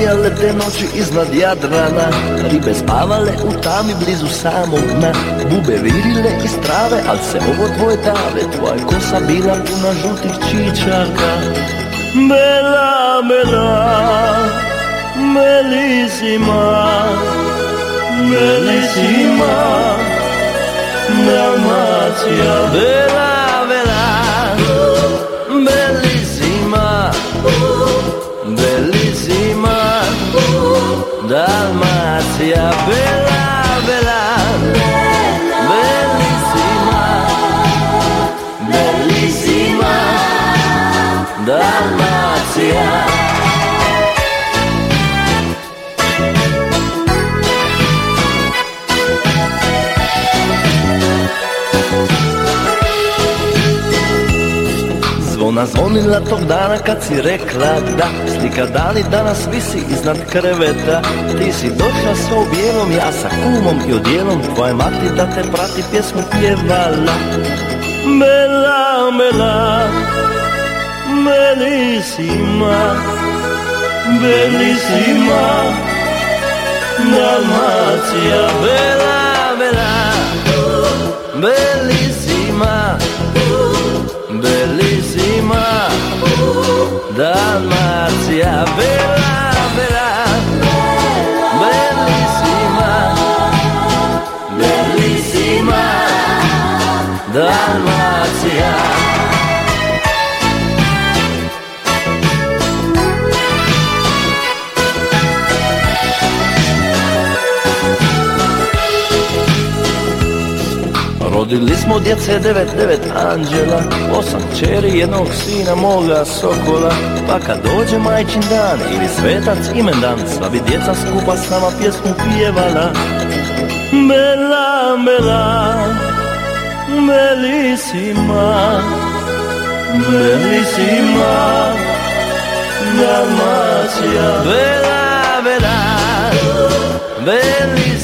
sijale te noći iznad Jadrana, ribe spavale u tami blizu samog dna, bube virile iz trave, al se ovo tvoje dave, tvoja kosa bila puna žutih čičaka. Bela, bela, bellissima, bellissima, Dalmacia. Bella, bella, bellissima, bellissima, Dalmacia. Bella, bella, bellissima, bellissima, Dalmacia. Zvona zvonila tog dana kad si rekla da, slika Dani danas visi iznad kreveta. Ti si došla sva u bijelom, ja sa kumom i odjelom, tvoja mati da te prati pjesmu pjevala. Bella, bella, bellissima, bellissima, Dalmacia. Bella, bella, bellissima, bellissima, Dalmacia. Bella, bella, bellissima, bellissima, Dalmacia. Rodili smo djece 9 anđela, 8 kćeri, jednog sina moga sokola. Pa kad dođe majčin dan ili svetac imendan, sva bi djeca skupa s nama pjesmu pjevala. Bella, bella, bellissima, bellissima, Dalmacia. Bella, bella, bellissima,